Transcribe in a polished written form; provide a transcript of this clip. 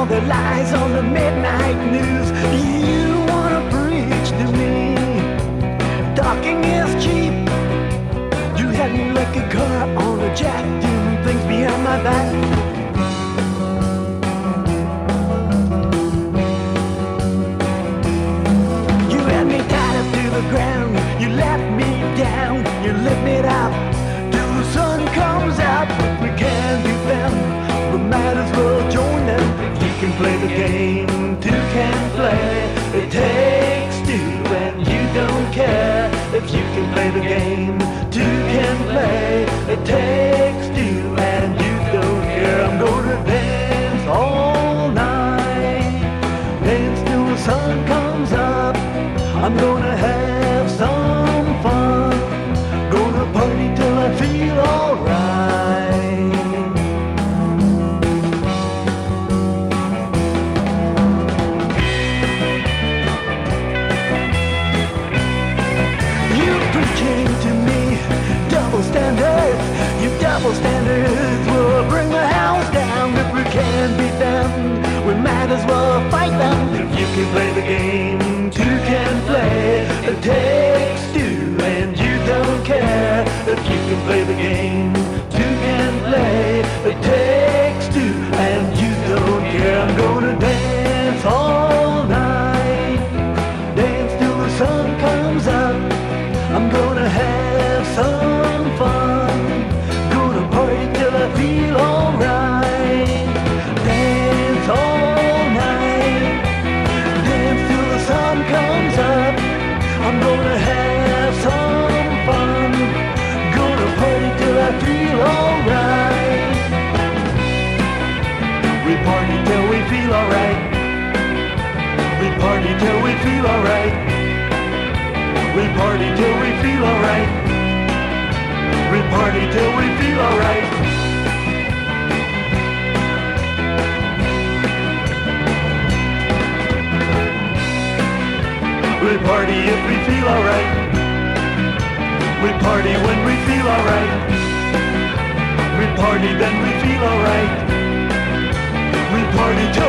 the lies on the midnight news. You wanna preach to me? Talking is cheap. You had me like a car on a jack, doing things behind my back. You had me tied up to the ground. You left me down. You lift me up till the sun comes out. But we can't be them. We might as well join them. You can play the game, two can play. It takes two and you don't care. If you can play the game, two can play. It takes two and you don't care. I'm gonna dance all night, dance till the sun comes up. I'm gonna have some fun, gonna party till I feel alright. You preaching to me double standards, you double standards will bring the house down. If we can't beat them, we might as well fight them. If you can play the game, two can play. It takes two and you don't care. If you can play the game, two can play. It takes two and you don't care. I'm gonna dance all night, dance till the sun comes up. I'm gonna have some fun, gonna party till I feel alright. Dance all night, dance till the sun comes up. I'm gonna have some fun, gonna party till I feel alright. We party till we feel alright. We party till we feel alright. We party till we feel alright. We party till we feel alright. We party if we feel alright. We party when we feel alright. We party then we feel alright. We party till